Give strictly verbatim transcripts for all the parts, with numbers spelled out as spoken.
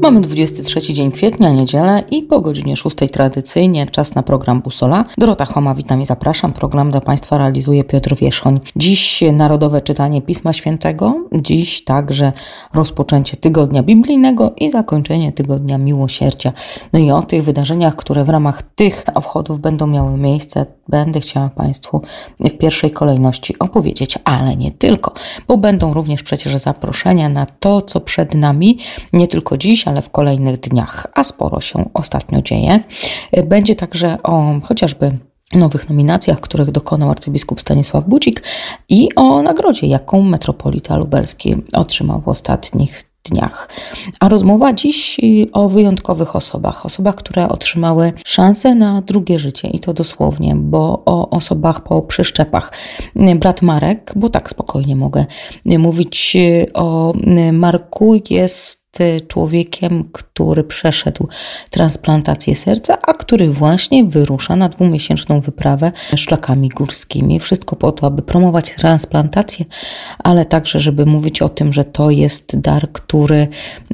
Mamy dwudziesty trzeci dzień kwietnia, niedzielę i po godzinie szóstej tradycyjnie czas na program Busola. Dorota Choma, witam i zapraszam. Program dla Państwa realizuje Piotr Wierzchoń. Dziś narodowe czytanie Pisma Świętego, dziś także rozpoczęcie tygodnia biblijnego i zakończenie tygodnia miłosierdzia. No i o tych wydarzeniach, które w ramach tych obchodów będą miały miejsce, będę chciała Państwu w pierwszej kolejności opowiedzieć, ale nie tylko, bo będą również przecież zaproszenia na to, co przed nami, nie tylko dziś, ale w kolejnych dniach, a sporo się ostatnio dzieje. Będzie także o chociażby nowych nominacjach, których dokonał arcybiskup Stanisław Budzik i o nagrodzie, jaką metropolita lubelski otrzymał w ostatnich dniach. A rozmowa dziś o wyjątkowych osobach, osobach, które otrzymały szansę na drugie życie i to dosłownie, bo o osobach po przyszczepach. Brat Marek, bo tak spokojnie mogę mówić o Marku, jest człowiekiem, który przeszedł transplantację serca, a który właśnie wyrusza na dwumiesięczną wyprawę szlakami górskimi. Wszystko po to, aby promować transplantację, ale także, żeby mówić o tym, że to jest dar, który,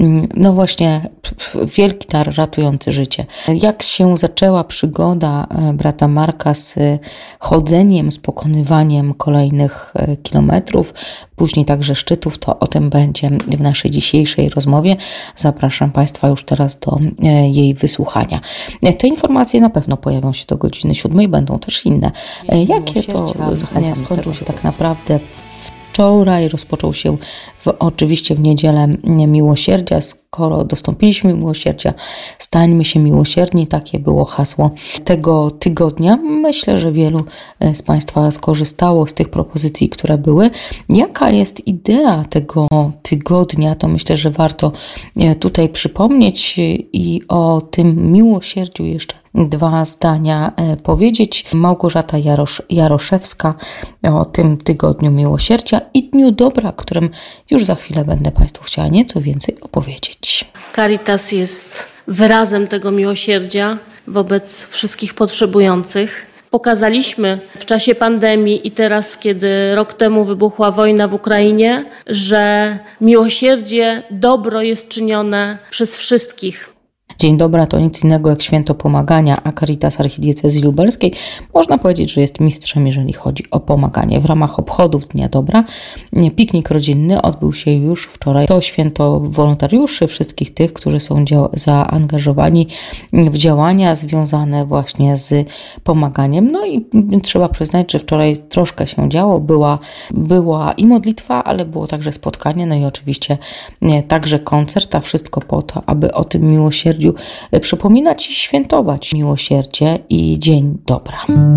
no właśnie, wielki dar ratujący życie. Jak się zaczęła przygoda brata Marka z chodzeniem, z pokonywaniem kolejnych kilometrów, później także szczytów, to o tym będzie w naszej dzisiejszej rozmowie. Zapraszam Państwa już teraz do jej wysłuchania. Te informacje na pewno pojawią się do godziny siódmej, będą też inne. Jakie to zachęcam, skończył się tak naprawdę wczoraj, rozpoczął się w, oczywiście w niedzielę miłosierdzia. Skoro dostąpiliśmy miłosierdzia, stańmy się miłosierni. Takie było hasło tego tygodnia. Myślę, że wielu z Państwa skorzystało z tych propozycji, które były. Jaka jest idea tego tygodnia, to myślę, że warto tutaj przypomnieć i o tym miłosierdziu jeszcze dwa zdania powiedzieć. Małgorzata Jarosz, Jaroszewska o tym tygodniu miłosierdzia i Dniu Dobra, o którym już za chwilę będę Państwu chciała nieco więcej opowiedzieć. Caritas jest wyrazem tego miłosierdzia wobec wszystkich potrzebujących. Pokazaliśmy w czasie pandemii i teraz, kiedy rok temu wybuchła wojna w Ukrainie, że miłosierdzie, dobro jest czynione przez wszystkich. Dzień Dobra to nic innego jak święto pomagania, a Caritas Archidiecezji Lubelskiej można powiedzieć, że jest mistrzem, jeżeli chodzi o pomaganie. W ramach obchodów Dnia Dobra piknik rodzinny odbył się już wczoraj. To święto wolontariuszy, wszystkich tych, którzy są zaangażowani w działania związane właśnie z pomaganiem. No i trzeba przyznać, że wczoraj troszkę się działo. Była, była i modlitwa, ale było także spotkanie, no i oczywiście także koncert, a wszystko po to, aby o tym miłosierdziu przypominać i świętować miłosierdzie i Dzień Dobra.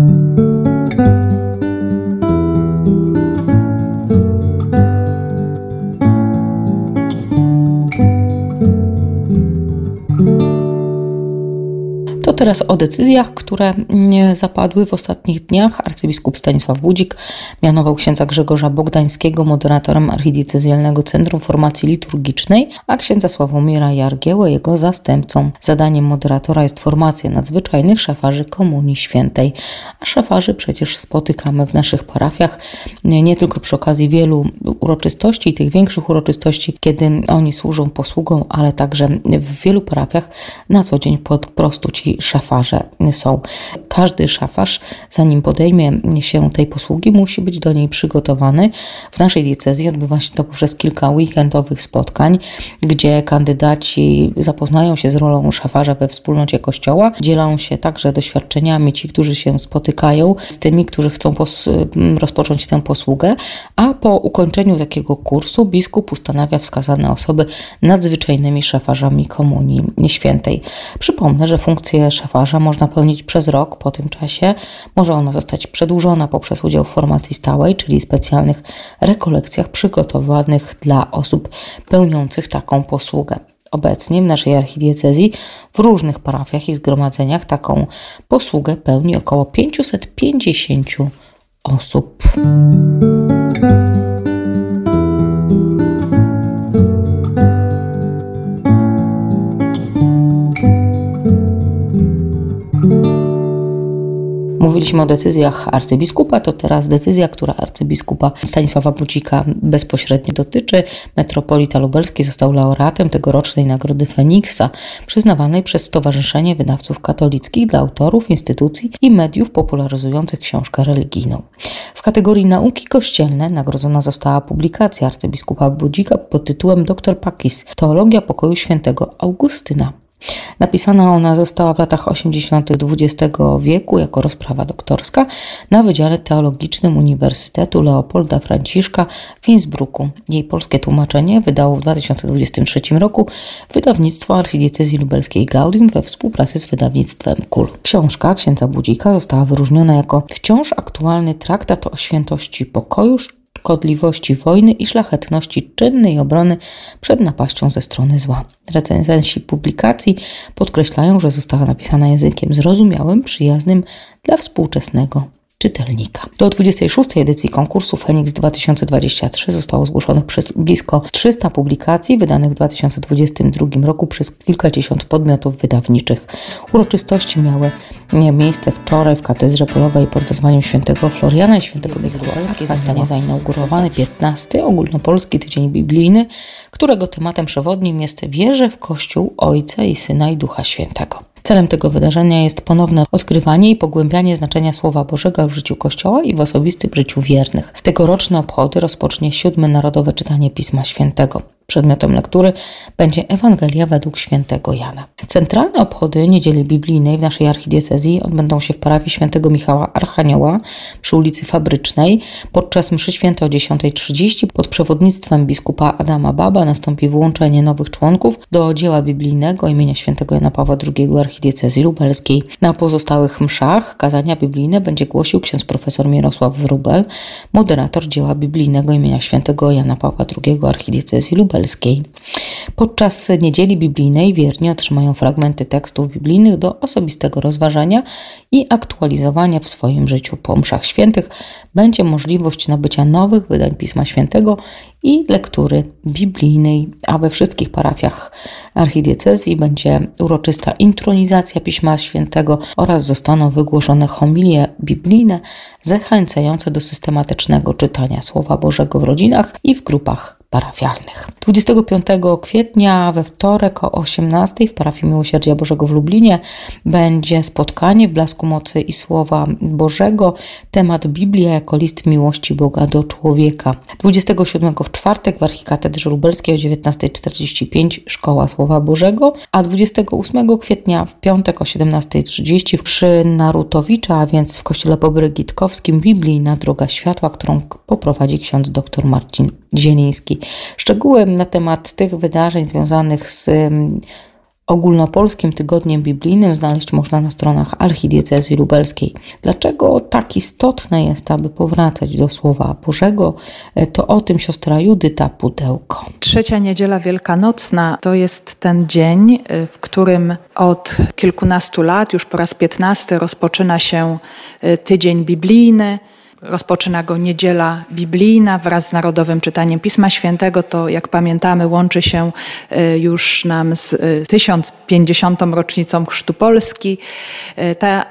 To teraz o decyzjach, które zapadły w ostatnich dniach. Arcybiskup Stanisław Budzik mianował księdza Grzegorza Bogdańskiego moderatorem Archidiecezjalnego Centrum Formacji Liturgicznej, a księdza Sławomira Jargiełę jego zastępcą. Zadaniem moderatora jest formacja nadzwyczajnych szafarzy Komunii Świętej. A szafarzy przecież spotykamy w naszych parafiach nie tylko przy okazji wielu uroczystości, tych większych uroczystości, kiedy oni służą posługą, ale także w wielu parafiach na co dzień po prostu ci szafarze są. Każdy szafarz, zanim podejmie się tej posługi, musi być do niej przygotowany. W naszej diecezji odbywa się to poprzez kilka weekendowych spotkań, gdzie kandydaci zapoznają się z rolą szafarza we wspólnocie Kościoła, dzielą się także doświadczeniami ci, którzy się spotykają z tymi, którzy chcą pos- rozpocząć tę posługę, a po ukończeniu takiego kursu biskup ustanawia wskazane osoby nadzwyczajnymi szafarzami Komunii Świętej. Przypomnę, że funkcję szafarza można pełnić przez rok. Po tym czasie może ona zostać przedłużona poprzez udział w formacji stałej, czyli specjalnych rekolekcjach przygotowanych dla osób pełniących taką posługę. Obecnie w naszej archidiecezji w różnych parafiach i zgromadzeniach taką posługę pełni około pięćset pięćdziesiąt osób. Mówiliśmy o decyzjach arcybiskupa, to teraz decyzja, która arcybiskupa Stanisława Budzika bezpośrednio dotyczy. Metropolita Lubelski został laureatem tegorocznej Nagrody Feniksa, przyznawanej przez Stowarzyszenie Wydawców Katolickich dla autorów, instytucji i mediów popularyzujących książkę religijną. W kategorii nauki kościelne nagrodzona została publikacja arcybiskupa Budzika pod tytułem Doktor Pakis – Teologia pokoju świętego Augustyna. Napisana ona została w latach osiemdziesiątych dwudziestego wieku jako rozprawa doktorska na Wydziale Teologicznym Uniwersytetu Leopolda Franciszka w Innsbrucku. Jej polskie tłumaczenie wydało w dwa tysiące dwudziestym trzecim roku wydawnictwo Archidiecezji Lubelskiej Gaudium we współpracy z wydawnictwem K U L. Książka księdza Budzika została wyróżniona jako wciąż aktualny traktat o świętości pokoju, szkodliwości wojny i szlachetności czynnej obrony przed napaścią ze strony zła. Recenzenci publikacji podkreślają, że została napisana językiem zrozumiałym, przyjaznym dla współczesnego czytelnika. Do dwudziestej szóstej edycji konkursu Feniks dwa tysiące dwudziesty trzeci zostało zgłoszonych przez blisko trzysta publikacji wydanych w dwa tysiące dwudziestym drugim roku przez kilkadziesiąt podmiotów wydawniczych. Uroczystości miały miejsce wczoraj w Katedrze Polowej pod wezwaniem świętego Floriana i świętego Lubelskiej. Zostanie zainaugurowany piętnasty Ogólnopolski Tydzień Biblijny, którego tematem przewodnim jest wierze w Kościół Ojca i Syna i Ducha Świętego. Celem tego wydarzenia jest ponowne odkrywanie i pogłębianie znaczenia Słowa Bożego w życiu Kościoła i w osobistym życiu wiernych. Tegoroczne obchody rozpocznie siódme Narodowe Czytanie Pisma Świętego. Przedmiotem lektury będzie Ewangelia według świętego Jana. Centralne obchody Niedzieli Biblijnej w naszej archidiecezji odbędą się w parafii świętego Michała Archanioła przy ulicy Fabrycznej. Podczas mszy świętej o dziesiątej trzydzieści pod przewodnictwem biskupa Adama Baba nastąpi włączenie nowych członków do dzieła biblijnego imienia świętego Jana Pawła drugiego archidiecezji lubelskiej. Na pozostałych mszach kazania biblijne będzie głosił ksiądz profesor Mirosław Wróbel, moderator dzieła biblijnego imienia świętego Jana Pawła drugiego archidiecezji lubelskiej. Podczas Niedzieli Biblijnej wierni otrzymają fragmenty tekstów biblijnych do osobistego rozważania i aktualizowania w swoim życiu. Po mszach świętych będzie możliwość nabycia nowych wydań Pisma Świętego i lektury biblijnej, a we wszystkich parafiach archidiecezji będzie uroczysta intronizacja Pisma Świętego oraz zostaną wygłoszone homilie biblijne zachęcające do systematycznego czytania Słowa Bożego w rodzinach i w grupach parafialnych. dwudziestego piątego kwietnia we wtorek o osiemnastej w parafii Miłosierdzia Bożego w Lublinie będzie spotkanie w blasku mocy i Słowa Bożego. Temat Biblia jako list miłości Boga do człowieka. dwudziestego siódmego w czwartek w Archikatedrze Lubelskiej o dziewiętnastej czterdzieści pięć Szkoła Słowa Bożego, a dwudziestego ósmego kwietnia w piątek o siedemnastej trzydzieści przy Narutowicza, a więc w kościele Pobrygitkowskim, biblijna Droga Światła, którą poprowadzi ksiądz dr Marcin Zieliński. Szczegóły na temat tych wydarzeń związanych z Ogólnopolskim Tygodniem Biblijnym znaleźć można na stronach Archidiecezji Lubelskiej. Dlaczego tak istotne jest, aby powracać do Słowa Bożego? To o tym siostra Judyta Pudełko. Trzecia Niedziela Wielkanocna to jest ten dzień, w którym od kilkunastu lat, już po raz piętnasty, rozpoczyna się Tydzień Biblijny. Rozpoczyna go Niedziela Biblijna wraz z Narodowym Czytaniem Pisma Świętego. To, jak pamiętamy, łączy się już nam z tysiąc pięćdziesiątą rocznicą Chrztu Polski. Ta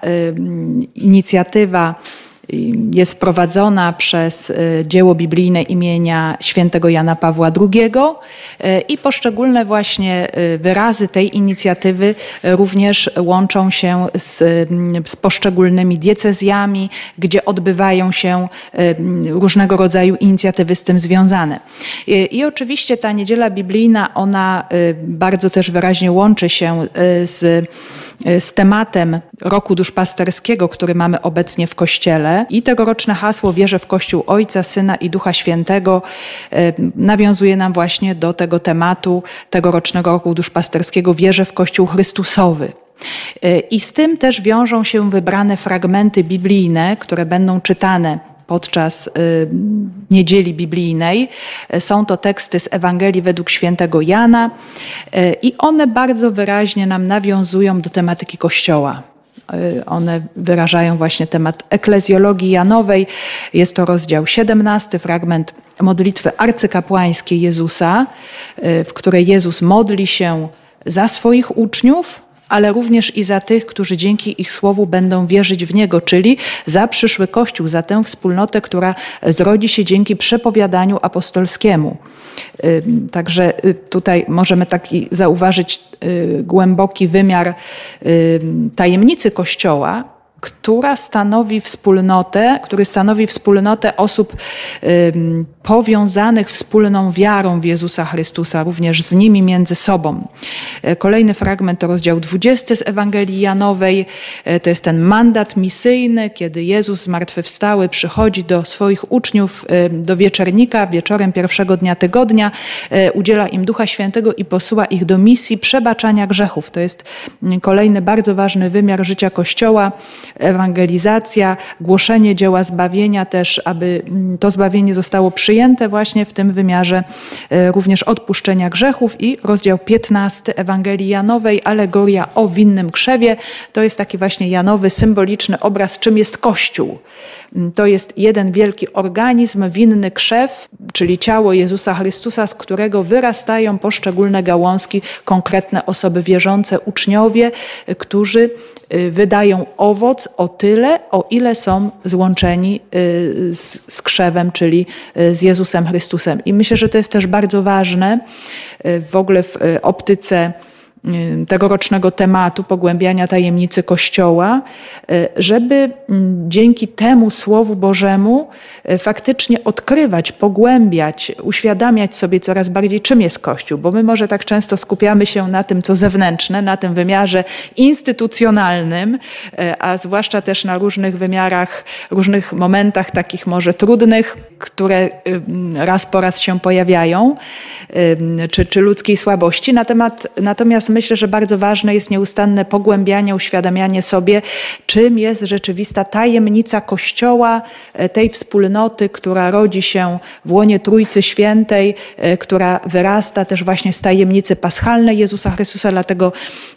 inicjatywa jest prowadzona przez dzieło biblijne imienia świętego Jana Pawła drugiego i poszczególne właśnie wyrazy tej inicjatywy również łączą się z, z poszczególnymi diecezjami, gdzie odbywają się różnego rodzaju inicjatywy z tym związane. I, i oczywiście ta Niedziela Biblijna, ona bardzo też wyraźnie łączy się z z tematem Roku Duszpasterskiego, który mamy obecnie w Kościele. I tegoroczne hasło Wierzę w Kościół Ojca, Syna i Ducha Świętego nawiązuje nam właśnie do tego tematu tegorocznego Roku Duszpasterskiego Wierzę w Kościół Chrystusowy. I z tym też wiążą się wybrane fragmenty biblijne, które będą czytane podczas y, Niedzieli Biblijnej. Są to teksty z Ewangelii według świętego Jana y, i one bardzo wyraźnie nam nawiązują do tematyki Kościoła. Y, one wyrażają właśnie temat eklezjologii Janowej. Jest to rozdział siedemnasty, fragment modlitwy arcykapłańskiej Jezusa, y, w której Jezus modli się za swoich uczniów ale również i za tych, którzy dzięki ich słowu będą wierzyć w Niego, czyli za przyszły Kościół, za tę wspólnotę, która zrodzi się dzięki przepowiadaniu apostolskiemu. Także tutaj możemy taki zauważyć głęboki wymiar tajemnicy Kościoła, która stanowi wspólnotę, który stanowi wspólnotę osób ym, powiązanych wspólną wiarą w Jezusa Chrystusa, również z nimi między sobą. Kolejny fragment to rozdział dwudziesty z Ewangelii Janowej. To jest ten mandat misyjny, kiedy Jezus zmartwychwstały przychodzi do swoich uczniów do wieczernika, wieczorem pierwszego dnia tygodnia, udziela im Ducha Świętego i posyła ich do misji przebaczania grzechów. To jest kolejny bardzo ważny wymiar życia Kościoła. Ewangelizacja, głoszenie dzieła zbawienia też, aby to zbawienie zostało przyjęte właśnie w tym wymiarze również odpuszczenia grzechów. I rozdział piętnasty Ewangelii Janowej, alegoria o winnym krzewie. To jest taki właśnie janowy, symboliczny obraz, czym jest Kościół. To jest jeden wielki organizm, winny krzew, czyli ciało Jezusa Chrystusa, z którego wyrastają poszczególne gałązki, konkretne osoby wierzące, uczniowie, którzy wydają owoc o tyle, o ile są złączeni z, z krzewem, czyli z Jezusem Chrystusem. I myślę, że to jest też bardzo ważne w ogóle w optyce tegorocznego tematu pogłębiania tajemnicy Kościoła, żeby dzięki temu Słowu Bożemu faktycznie odkrywać, pogłębiać, uświadamiać sobie coraz bardziej, czym jest Kościół, bo my może tak często skupiamy się na tym, co zewnętrzne, na tym wymiarze instytucjonalnym, a zwłaszcza też na różnych wymiarach, różnych momentach takich może trudnych, które raz po raz się pojawiają, czy, czy ludzkiej słabości. Na temat, natomiast myślę, że bardzo ważne jest nieustanne pogłębianie, uświadamianie sobie, czym jest rzeczywista tajemnica Kościoła, tej wspólnoty, która rodzi się w łonie Trójcy Świętej, która wyrasta też właśnie z tajemnicy paschalnej Jezusa Chrystusa. Dlatego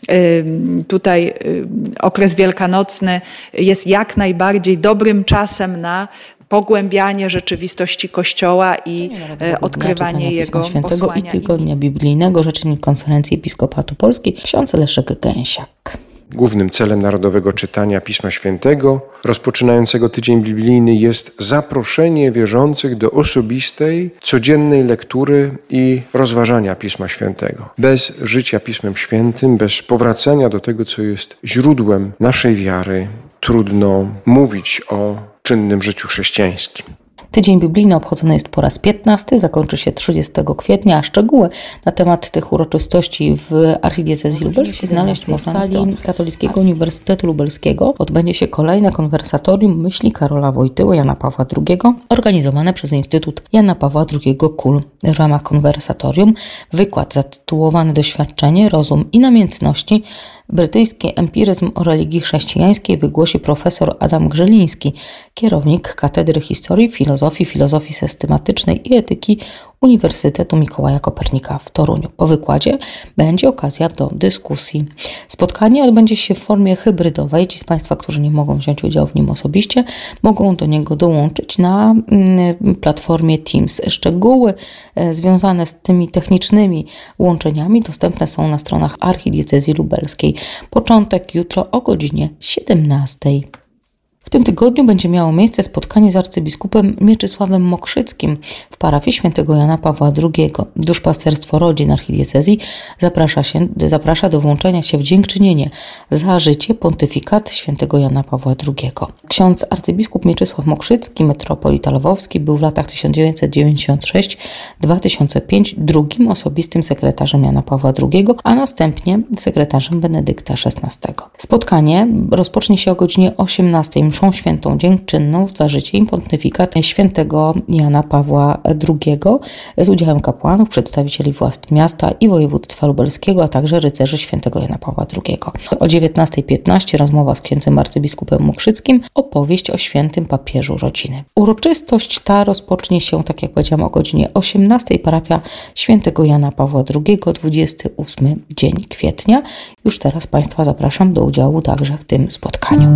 tutaj okres wielkanocny jest jak najbardziej dobrym czasem na pogłębianie rzeczywistości Kościoła i odkrywanie Jego Świętego i Tygodnia Biblijnego, rzecznik Konferencji Episkopatu Polski, ksiądz Leszek Gęsiak. Głównym celem Narodowego Czytania Pisma Świętego rozpoczynającego tydzień biblijny jest zaproszenie wierzących do osobistej, codziennej lektury i rozważania Pisma Świętego. Bez życia Pismem Świętym, bez powracania do tego, co jest źródłem naszej wiary, trudno mówić o czynnym życiu chrześcijańskim. Tydzień biblijny obchodzony jest po raz piętnasty, zakończy się trzydziestego kwietnia, a szczegóły na temat tych uroczystości w archidiecezji lubelskiej znaleźć można w sali Katolickiego Uniwersytetu Lubelskiego. Odbędzie się kolejne konwersatorium myśli Karola Wojtyły, Jana Pawła drugiego, organizowane przez Instytut Jana Pawła drugiego K U L. W ramach konwersatorium wykład zatytułowany Doświadczenie, rozum i namiętności. Brytyjski empiryzm o religii chrześcijańskiej wygłosi profesor Adam Grzeliński, kierownik Katedry Historii, Filozofii, Filozofii Systematycznej i Etyki Uniwersytetu Mikołaja Kopernika w Toruniu. Po wykładzie będzie okazja do dyskusji. Spotkanie odbędzie się w formie hybrydowej. Ci z Państwa, którzy nie mogą wziąć udziału w nim osobiście, mogą do niego dołączyć na platformie Teams. Szczegóły związane z tymi technicznymi łączeniami dostępne są na stronach Archidiecezji Lubelskiej. Początek jutro o godzinie siedemnastej. W tym tygodniu będzie miało miejsce spotkanie z arcybiskupem Mieczysławem Mokrzyckim w parafii świętego Jana Pawła drugiego. Duszpasterstwo Rodzin Archidiecezji zaprasza, się, zaprasza do włączenia się w dziękczynienie za życie pontyfikat świętego Jana Pawła drugiego. Ksiądz arcybiskup Mieczysław Mokrzycki, metropolita lwowski, był w latach tysiąc dziewięćset dziewięćdziesiąt szósty do dwa tysiące piątego drugim osobistym sekretarzem Jana Pawła drugiego, a następnie sekretarzem Benedykta szesnastego. Spotkanie rozpocznie się o godzinie osiemnastej. Mszą świętą dziękczynną za życie i pontyfikat świętego Jana Pawła drugiego z udziałem kapłanów, przedstawicieli władz miasta i województwa lubelskiego, a także rycerzy świętego Jana Pawła drugiego. O dziewiętnasta piętnaście rozmowa z księdzem arcybiskupem Mokrzyckim, opowieść o świętym papieżu rodziny. Uroczystość ta rozpocznie się, tak jak powiedziałam, o godzinie osiemnastej. Parafia świętego Jana Pawła drugiego, dwudziesty ósmy dzień kwietnia. Już teraz Państwa zapraszam do udziału także w tym spotkaniu.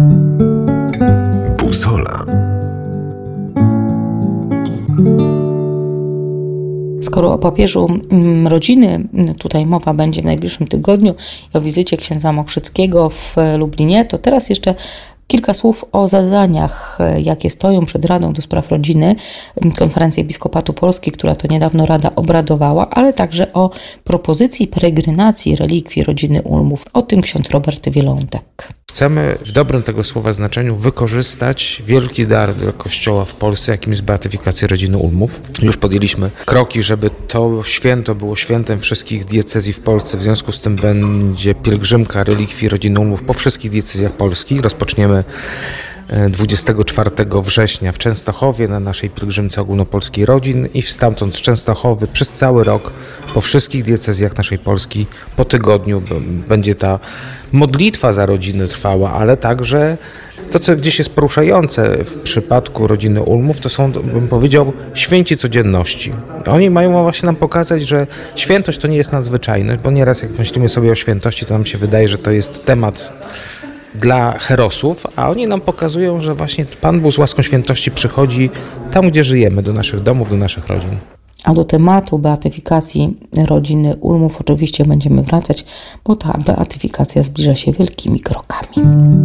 Busola. Skoro o papieżu rodziny tutaj mowa będzie w najbliższym tygodniu i o wizycie księdza Mokrzyckiego w Lublinie, to teraz jeszcze kilka słów o zadaniach, jakie stoją przed Radą do Spraw Rodziny, Konferencji Episkopatu Polski, która to niedawno Rada obradowała, ale także o propozycji peregrinacji relikwii rodziny Ulmów. O tym ksiądz Robert Wielątek. Chcemy w dobrym tego słowa znaczeniu wykorzystać wielki dar dla Kościoła w Polsce, jakim jest beatyfikacja rodziny Ulmów. Już podjęliśmy kroki, żeby to święto było świętem wszystkich diecezji w Polsce. W związku z tym będzie pielgrzymka relikwii rodziny Ulmów po wszystkich diecezjach Polski. Rozpoczniemy dwudziestego czwartego września w Częstochowie na naszej pielgrzymce ogólnopolskiej rodzin i stamtąd z Częstochowy przez cały rok po wszystkich diecezjach naszej Polski po tygodniu będzie ta modlitwa za rodziny trwała, ale także to, co gdzieś jest poruszające w przypadku rodziny Ulmów, to są, bym powiedział, święci codzienności. Oni mają właśnie nam pokazać, że świętość to nie jest nadzwyczajne, bo nieraz jak myślimy sobie o świętości, to nam się wydaje, że to jest temat dla herosów, a oni nam pokazują, że właśnie Pan Bóg z łaską świętości przychodzi tam, gdzie żyjemy, do naszych domów, do naszych rodzin. A do tematu beatyfikacji rodziny Ulmów oczywiście będziemy wracać, bo ta beatyfikacja zbliża się wielkimi krokami.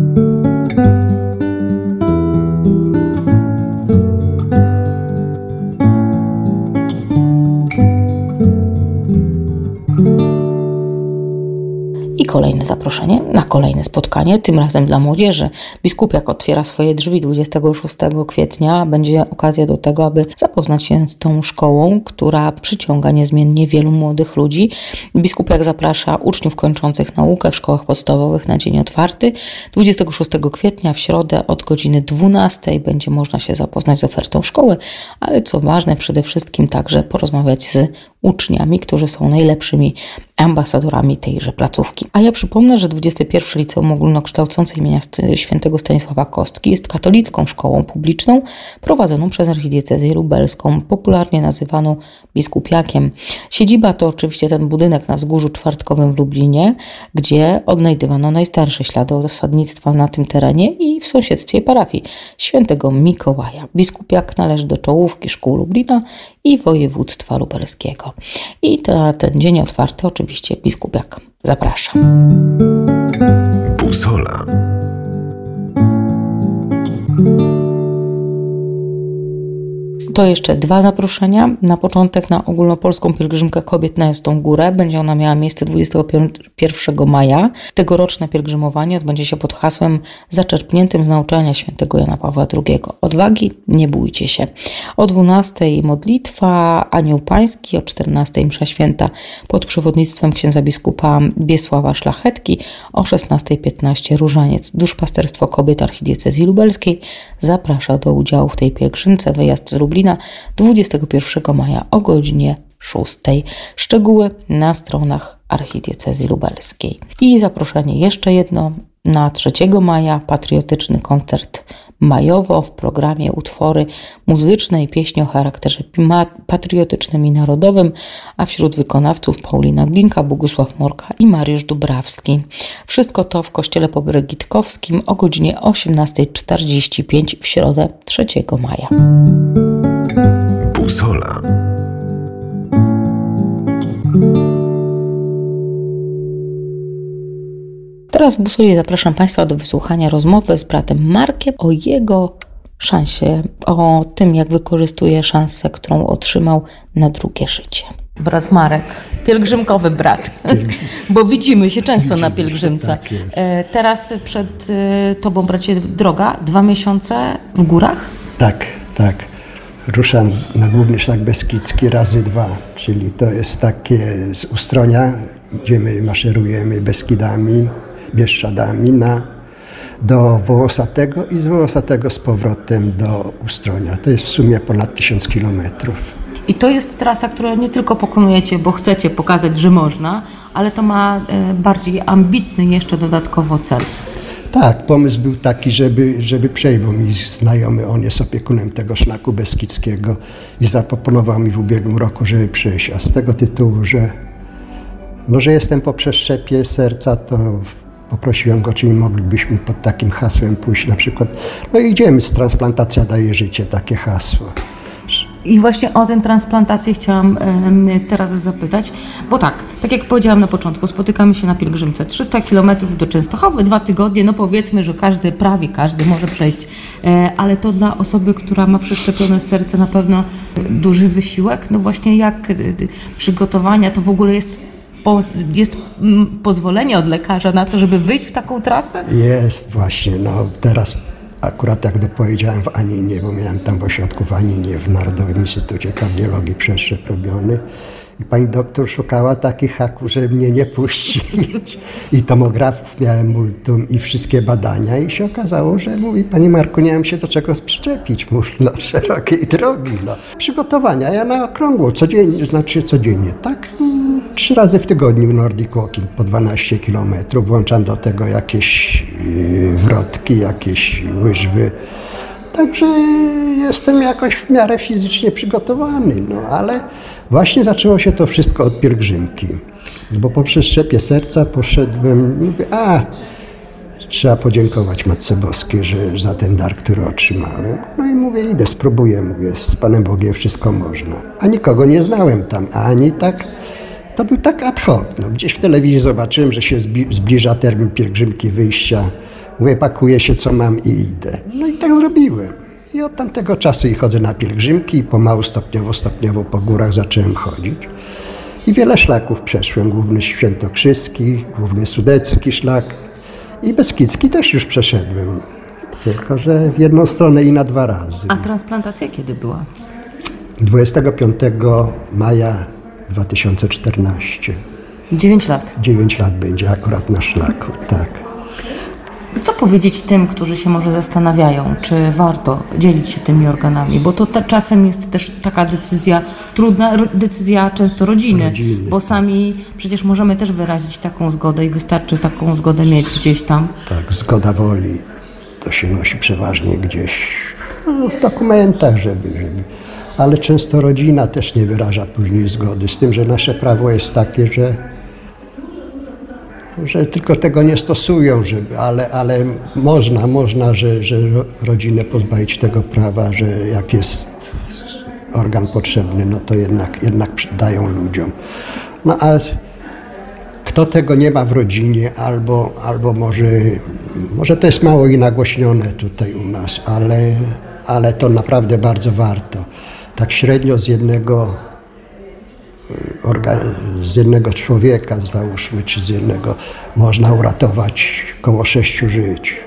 I kolejne zaproszenie na kolejne spotkanie, tym razem dla młodzieży. Biskupiak otwiera swoje drzwi dwudziestego szóstego kwietnia. Będzie okazja do tego, aby zapoznać się z tą szkołą, która przyciąga niezmiennie wielu młodych ludzi. Biskupiak zaprasza uczniów kończących naukę w szkołach podstawowych na dzień otwarty. dwudziestego szóstego kwietnia w środę od godziny dwunastej będzie można się zapoznać z ofertą szkoły, ale co ważne, przede wszystkim także porozmawiać z uczniami, którzy są najlepszymi ambasadorami tejże placówki. A ja przypomnę, że dwudzieste pierwsze Liceum Ogólnokształcące imienia świętego Stanisława Kostki jest katolicką szkołą publiczną prowadzoną przez archidiecezję lubelską, popularnie nazywaną Biskupiakiem. Siedziba to oczywiście ten budynek na Wzgórzu Czwartkowym w Lublinie, gdzie odnajdywano najstarsze ślady osadnictwa na tym terenie i w sąsiedztwie parafii świętego Mikołaja. Biskupiak należy do czołówki szkół Lublina i województwa lubelskiego. I na ten dzień otwarty oczywiście Biskupiak zaprasza. Busola. To jeszcze dwa zaproszenia. Na początek na ogólnopolską pielgrzymkę kobiet na Jasną Górę. Będzie ona miała miejsce dwudziestego pierwszego maja. Tegoroczne pielgrzymowanie odbędzie się pod hasłem zaczerpniętym z nauczania świętego Jana Pawła drugiego. Odwagi, nie bójcie się. O dwunastej modlitwa Anioł Pański, o czternastej msza święta pod przewodnictwem księdza biskupa Biesława Szlachetki, o szesnastej piętnaście różaniec. Duszpasterstwo Kobiet Archidiecezji Lubelskiej zaprasza do udziału w tej pielgrzymce. Wyjazd z Lublina dwudziestego pierwszego maja o godzinie szóstej. Szczegóły na stronach Archidiecezji Lubelskiej. I zaproszenie jeszcze jedno na trzeciego maja, patriotyczny koncert majowo w programie utwory muzyczne i pieśni o charakterze patriotycznym i narodowym, a wśród wykonawców Paulina Glinka, Bogusław Morka i Mariusz Dubrawski. Wszystko to w Kościele Pobregitkowskim o godzinie osiemnasta czterdzieści pięć w środę trzeciego maja. Busola. Teraz w Busoli zapraszam Państwa do wysłuchania rozmowy z bratem Markiem o jego szansie, o tym, jak wykorzystuje szansę, którą otrzymał na drugie życie. Brat Marek, pielgrzymkowy brat, bo widzimy się często widzimy na pielgrzymce. Tak jest. Teraz przed Tobą, bracie, droga, dwa miesiące w górach? Tak, tak. Ruszam na główny szlak beskidzki razy dwa, czyli to jest takie z Ustronia, idziemy, maszerujemy Beskidami, Bieszczadami na, do Wołosatego i z Wołosatego z powrotem do Ustronia. To jest w sumie ponad tysiąc kilometrów. I to jest trasa, którą nie tylko pokonujecie, bo chcecie pokazać, że można, ale to ma bardziej ambitny jeszcze dodatkowo cel. Tak, pomysł był taki, żeby, żeby przejść, bo mi znajomy, on jest opiekunem tego szlaku beskidzkiego i zaproponował mi w ubiegłym roku, żeby przejść. A z tego tytułu, że, no, że jestem po przeszczepie serca, to poprosiłem go, czy moglibyśmy pod takim hasłem pójść na przykład, no idziemy, transplantacja daje życie, takie hasło. I właśnie o tę transplantację chciałam e, teraz zapytać, bo tak, tak jak powiedziałam na początku, spotykamy się na pielgrzymce trzysta kilometrów do Częstochowy, dwa tygodnie, no powiedzmy, że każdy, prawie każdy może przejść, e, ale to dla osoby, która ma przeszczepione serce na pewno duży wysiłek, no właśnie jak e, przygotowania, to w ogóle jest, po, jest m, pozwolenie od lekarza na to, żeby wyjść w taką trasę? Jest właśnie, no teraz akurat jak dopowiedziałem w Aninie, bo miałem tam w ośrodku w Aninie, w Narodowym Instytucie Kardiologii przeszczep robiony i pani doktor szukała takich haków, żeby mnie nie puścić. I tomografów miałem multum i wszystkie badania i się okazało, że mówi, panie Marku, nie mam się do czego przyczepić. Mówi, no szerokiej drogi, no. Przygotowania, ja na okrągło, codziennie, znaczy codziennie, tak? Trzy razy w tygodniu Nordic Walking po dwanaście kilometrów. Włączam do tego jakieś yy, wrotki, jakieś łyżwy. Także jestem jakoś w miarę fizycznie przygotowany. No ale właśnie zaczęło się to wszystko od pielgrzymki. Bo po przeszczepie serca poszedłem, mówię, a trzeba podziękować Matce Boskiej, że za ten dar, który otrzymałem. No i mówię, idę, spróbuję, mówię, z Panem Bogiem wszystko można. A nikogo nie znałem tam, a ani tak. To był tak ad hoc. No, gdzieś w telewizji zobaczyłem, że się zbliża termin pielgrzymki, wyjścia. Mówię, pakuję się, co mam i idę. No i tak zrobiłem. I od tamtego czasu i chodzę na pielgrzymki i pomału, stopniowo, stopniowo po górach zacząłem chodzić. I wiele szlaków przeszłem. Główny Świętokrzyski, główny Sudecki szlak i Beskidzki też już przeszedłem. Tylko że w jedną stronę i na dwa razy. A transplantacja kiedy była? dwudziestego piątego maja dwa tysiące czternastego. Dziewięć lat. Dziewięć lat będzie akurat na szlaku, tak. Co powiedzieć tym, którzy się może zastanawiają, czy warto dzielić się tymi organami? Bo to ta, czasem jest też taka decyzja, trudna ro, decyzja często rodziny, rodziny, bo sami przecież możemy też wyrazić taką zgodę i wystarczy taką zgodę mieć gdzieś tam. Tak, zgoda woli to się nosi przeważnie gdzieś no, w dokumentach, żeby, żeby... Ale często rodzina też nie wyraża później zgody, z tym, że nasze prawo jest takie, że, że tylko tego nie stosują, żeby, ale, ale można, można, że, że rodzinę pozbawić tego prawa, że jak jest organ potrzebny, no to jednak, jednak dają ludziom. No a kto tego nie ma w rodzinie, albo, albo może, może to jest mało i nagłośnione tutaj u nas, ale, ale to naprawdę bardzo warto. Tak średnio z jednego, z jednego człowieka, załóżmy, czy z jednego, można uratować około sześciu żyć.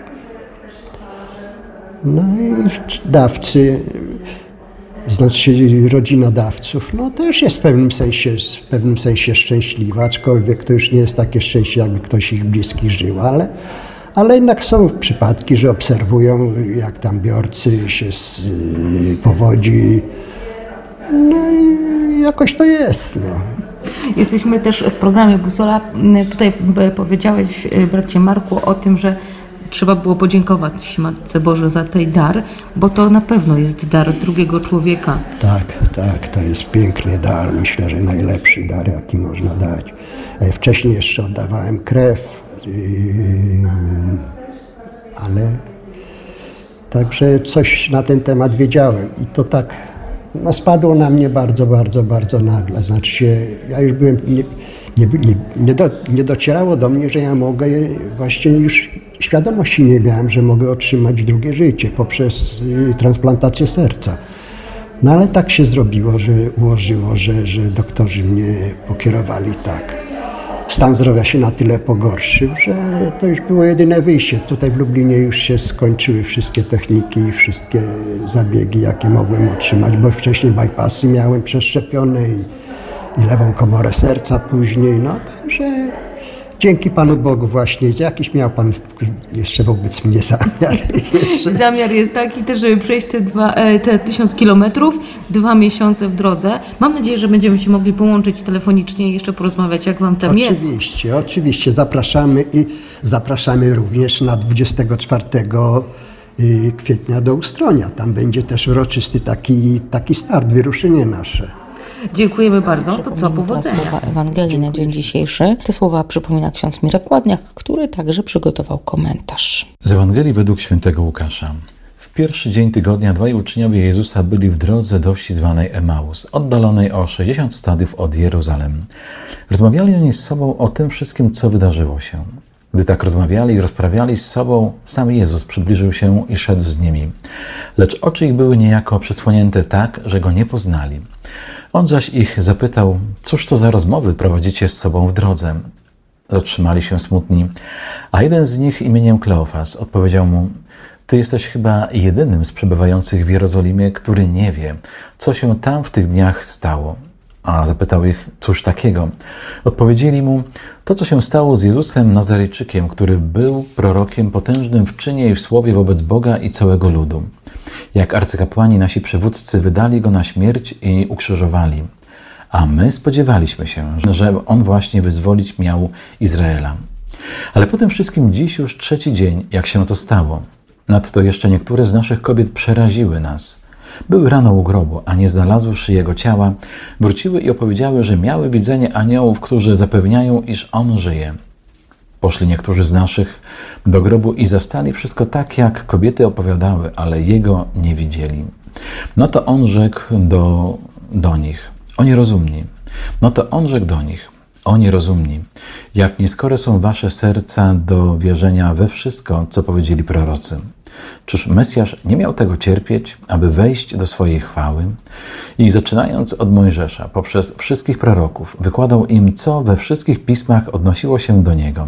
No i dawcy, znaczy rodzina dawców, no też jest w pewnym sensie, w pewnym sensie szczęśliwa, aczkolwiek to już nie jest takie szczęście, jakby ktoś ich bliskich żył, ale Ale jednak są przypadki, że obserwują, jak tam biorcy się z powodzi. No i jakoś to jest. No. Jesteśmy też w programie Busola. Tutaj powiedziałeś, bracie Marku, o tym, że trzeba było podziękować Matce Bożej za ten dar, bo to na pewno jest dar drugiego człowieka. Tak, tak, to jest piękny dar. Myślę, że najlepszy dar, jaki można dać. Wcześniej jeszcze oddawałem krew, ale także coś na ten temat wiedziałem i to tak no, spadło na mnie bardzo, bardzo, bardzo nagle. Znaczy się, ja już byłem, nie, nie, nie, nie, do, nie docierało do mnie, że ja mogę, właśnie już świadomości nie miałem, że mogę otrzymać drugie życie poprzez transplantację serca. No ale tak się zrobiło, że ułożyło, że, że doktorzy mnie pokierowali tak. Stan zdrowia się na tyle pogorszył, że to już było jedyne wyjście. Tutaj w Lublinie już się skończyły wszystkie techniki i wszystkie zabiegi, jakie mogłem otrzymać, bo wcześniej bypassy miałem przeszczepione i, i lewą komorę serca później. No także dzięki Panu Bogu właśnie, jakiś miał Pan jeszcze wobec mnie zamiar. Jeszcze. Zamiar jest taki też, żeby przejść te, dwa, te tysiąc kilometrów, dwa miesiące w drodze. Mam nadzieję, że będziemy się mogli połączyć telefonicznie i jeszcze porozmawiać, jak Wam tam oczywiście, jest. Oczywiście, oczywiście. Zapraszamy i zapraszamy również na dwudziestego czwartego kwietnia do Ustronia. Tam będzie też uroczysty taki, taki start, wyruszenie nasze. Dziękujemy bardzo. To co, powodzenia. Słowa Ewangelii na dzień dzisiejszy. Te słowa przypomina ksiądz Mirek Ładniak, który także przygotował komentarz. Z Ewangelii według świętego Łukasza. W pierwszy dzień tygodnia dwaj uczniowie Jezusa byli w drodze do wsi zwanej Emaus, oddalonej o sześćdziesiąt stadiów od Jeruzalem. Rozmawiali oni z sobą o tym wszystkim, co wydarzyło się. Gdy tak rozmawiali i rozprawiali z sobą, sam Jezus przybliżył się i szedł z nimi. Lecz oczy ich były niejako przysłonięte tak, że Go nie poznali. On zaś ich zapytał, cóż to za rozmowy prowadzicie z sobą w drodze? Zatrzymali się smutni, a jeden z nich imieniem Kleofas odpowiedział mu, Ty jesteś chyba jedynym z przebywających w Jerozolimie, który nie wie, co się tam w tych dniach stało. A zapytał ich, cóż takiego? Odpowiedzieli mu, to co się stało z Jezusem Nazarejczykiem, który był prorokiem potężnym w czynie i w słowie wobec Boga i całego ludu. Jak arcykapłani nasi przywódcy wydali Go na śmierć i ukrzyżowali. A my spodziewaliśmy się, że On właśnie wyzwolić miał Izraela. Ale po tym wszystkim dziś już trzeci dzień, jak się to stało. Nadto jeszcze niektóre z naszych kobiet przeraziły nas. Były rano u grobu, a nie znalazłszy jego ciała, wróciły i opowiedziały, że miały widzenie aniołów, którzy zapewniają, iż on żyje. Poszli niektórzy z naszych do grobu i zastali wszystko tak, jak kobiety opowiadały, ale jego nie widzieli. No to on rzekł do, do nich, o nierozumni. No to on rzekł do nich, o nierozumni, jak nieskore są wasze serca do wierzenia we wszystko, co powiedzieli prorocy. Czyż Mesjasz nie miał tego cierpieć, aby wejść do swojej chwały? I zaczynając od Mojżesza, poprzez wszystkich proroków, wykładał im, co we wszystkich pismach odnosiło się do Niego.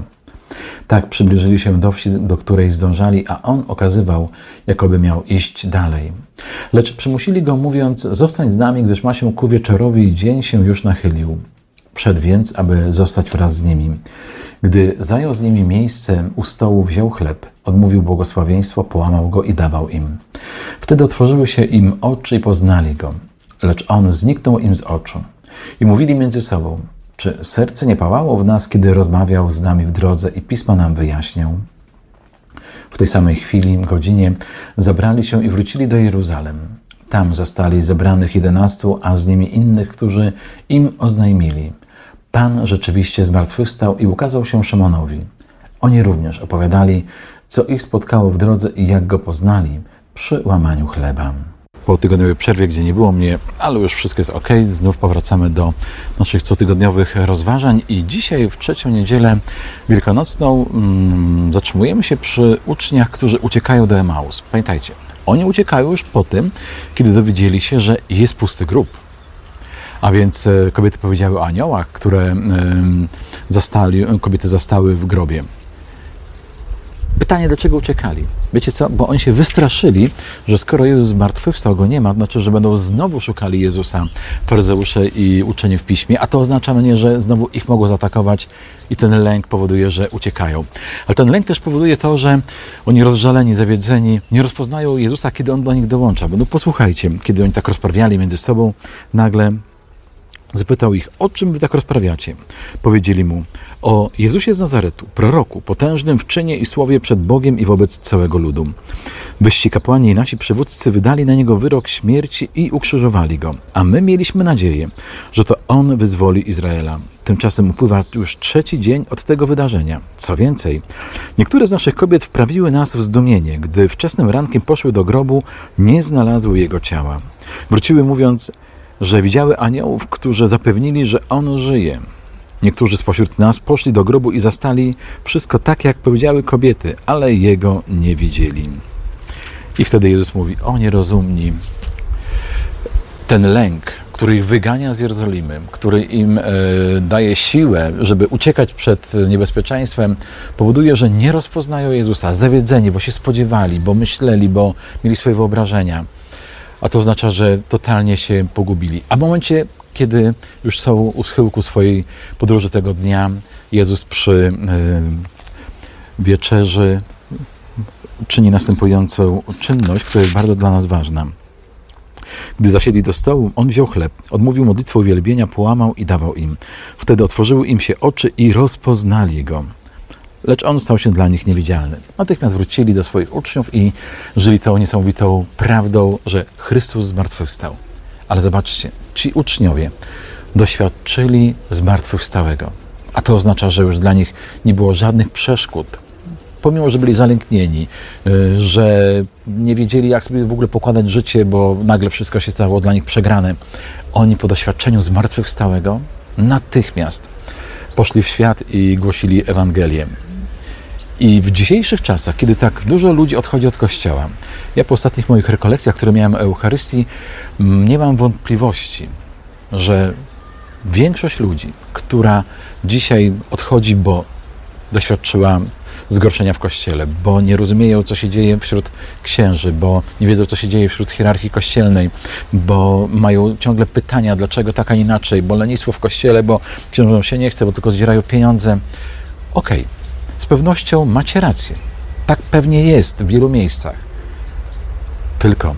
Tak przybliżyli się do wsi, do której zdążali, a On okazywał, jakoby miał iść dalej. Lecz przymusili Go, mówiąc, zostań z nami, gdyż ma się ku wieczorowi i dzień się już nachylił. Wszedł więc, aby zostać wraz z nimi. Gdy zajął z nimi miejsce u stołu, wziął chleb, odmówił błogosławieństwo, połamał go i dawał im. Wtedy otworzyły się im oczy i poznali Go, lecz On zniknął im z oczu. I mówili między sobą, czy serce nie pałało w nas, kiedy rozmawiał z nami w drodze i Pisma nam wyjaśniał? W tej samej chwili, godzinie, zabrali się i wrócili do Jeruzalem. Tam zastali zebranych jedenastu, a z nimi innych, którzy im oznajmili. Pan rzeczywiście zmartwychwstał i ukazał się Szymonowi. Oni również opowiadali, co ich spotkało w drodze i jak Go poznali przy łamaniu chleba. Po tygodniowej przerwie, gdzie nie było mnie, ale już wszystko jest ok, znów powracamy do naszych cotygodniowych rozważań i dzisiaj w trzecią niedzielę wielkanocną hmm, zatrzymujemy się przy uczniach, którzy uciekają do Emaus. Pamiętajcie, oni uciekają już po tym, kiedy dowiedzieli się, że jest pusty grób. A więc kobiety powiedziały o aniołach, które zastali, kobiety zastały w grobie. Pytanie, dlaczego uciekali? Wiecie co? Bo oni się wystraszyli, że skoro Jezus zmartwychwstał, Go nie ma, to znaczy, że będą znowu szukali Jezusa faryzeusze i uczeni w Piśmie, a to oznacza, no nie, że znowu ich mogą zaatakować i ten lęk powoduje, że uciekają. Ale ten lęk też powoduje to, że oni rozżaleni, zawiedzeni, nie rozpoznają Jezusa, kiedy On do nich dołącza. Bo no posłuchajcie, kiedy oni tak rozprawiali między sobą, nagle zapytał ich, o czym wy tak rozprawiacie? Powiedzieli mu, o Jezusie z Nazaretu, proroku, potężnym w czynie i słowie przed Bogiem i wobec całego ludu. Wyżsi kapłani i nasi przywódcy wydali na Niego wyrok śmierci i ukrzyżowali Go, a my mieliśmy nadzieję, że to On wyzwoli Izraela. Tymczasem upływa już trzeci dzień od tego wydarzenia. Co więcej, niektóre z naszych kobiet wprawiły nas w zdumienie, gdy wczesnym rankiem poszły do grobu, nie znalazły Jego ciała. Wróciły mówiąc, że widziały aniołów, którzy zapewnili, że On żyje. Niektórzy spośród nas poszli do grobu i zastali wszystko tak, jak powiedziały kobiety, ale Jego nie widzieli. I wtedy Jezus mówi, o nierozumni, ten lęk, który ich wygania z Jerozolimy, który im e, daje siłę, żeby uciekać przed niebezpieczeństwem, powoduje, że nie rozpoznają Jezusa, zawiedzeni, bo się spodziewali, bo myśleli, bo mieli swoje wyobrażenia. A to oznacza, że totalnie się pogubili. A w momencie, kiedy już są u schyłku swojej podróży tego dnia, Jezus przy y, wieczerzy czyni następującą czynność, która jest bardzo dla nas ważna. Gdy zasiedli do stołu, On wziął chleb, odmówił modlitwę uwielbienia, połamał i dawał im. Wtedy otworzyły im się oczy i rozpoznali Go. Lecz On stał się dla nich niewidzialny. Natychmiast wrócili do swoich uczniów i żyli tą niesamowitą prawdą, że Chrystus zmartwychwstał. Ale zobaczcie, ci uczniowie doświadczyli zmartwychwstałego. A to oznacza, że już dla nich nie było żadnych przeszkód. pomimo, że byli zalęknieni, że nie wiedzieli, jak sobie w ogóle pokładać życie, bo nagle wszystko się stało dla nich przegrane, oni po doświadczeniu zmartwychwstałego natychmiast poszli w świat i głosili Ewangelię. I w dzisiejszych czasach, kiedy tak dużo ludzi odchodzi od Kościoła, ja po ostatnich moich rekolekcjach, które miałem o Eucharystii, nie mam wątpliwości, że większość ludzi, która dzisiaj odchodzi, bo doświadczyła zgorszenia w Kościele, bo nie rozumieją, co się dzieje wśród księży, bo nie wiedzą, co się dzieje wśród hierarchii kościelnej, bo mają ciągle pytania, dlaczego tak, a nie inaczej, bo lenistwo w Kościele, bo księżom się nie chce, bo tylko zdzierają pieniądze. Okej, okay. Z pewnością macie rację. Tak pewnie jest w wielu miejscach. Tylko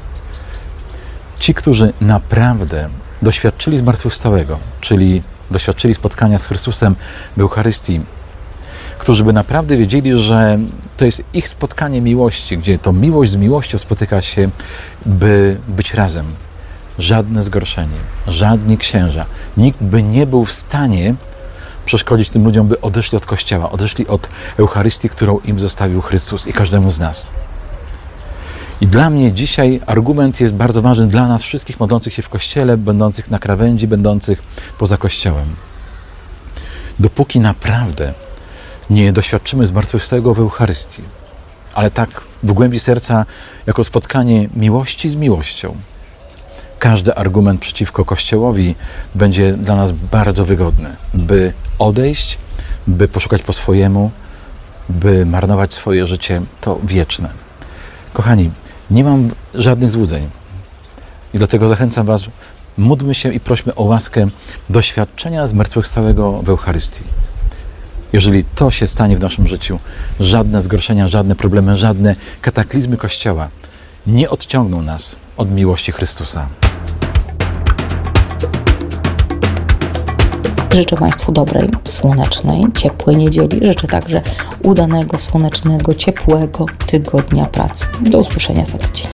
ci, którzy naprawdę doświadczyli zmartwychwstałego, czyli doświadczyli spotkania z Chrystusem w Eucharystii, którzy by naprawdę wiedzieli, że to jest ich spotkanie miłości, gdzie to miłość z miłością spotyka się, by być razem. Żadne zgorszenie, żadni księża. Nikt by nie był w stanie przeszkodzić tym ludziom, by odeszli od Kościoła, odeszli od Eucharystii, którą im zostawił Chrystus i każdemu z nas. I dla mnie dzisiaj argument jest bardzo ważny dla nas wszystkich modlących się w Kościele, będących na krawędzi, będących poza Kościołem. Dopóki naprawdę nie doświadczymy zmartwychwstałego w Eucharystii, ale tak w głębi serca, jako spotkanie miłości z miłością, każdy argument przeciwko Kościołowi będzie dla nas bardzo wygodny, by odejść, by poszukać po swojemu, by marnować swoje życie, to wieczne. Kochani, nie mam żadnych złudzeń i dlatego zachęcam Was, módlmy się i prośmy o łaskę doświadczenia zmartwychwstałego w Eucharystii. Jeżeli to się stanie w naszym życiu, żadne zgorszenia, żadne problemy, żadne kataklizmy Kościoła nie odciągną nas od miłości Chrystusa. Życzę Państwu dobrej, słonecznej, ciepłej niedzieli. Życzę także udanego, słonecznego, ciepłego tygodnia pracy. Do usłyszenia za tydzień.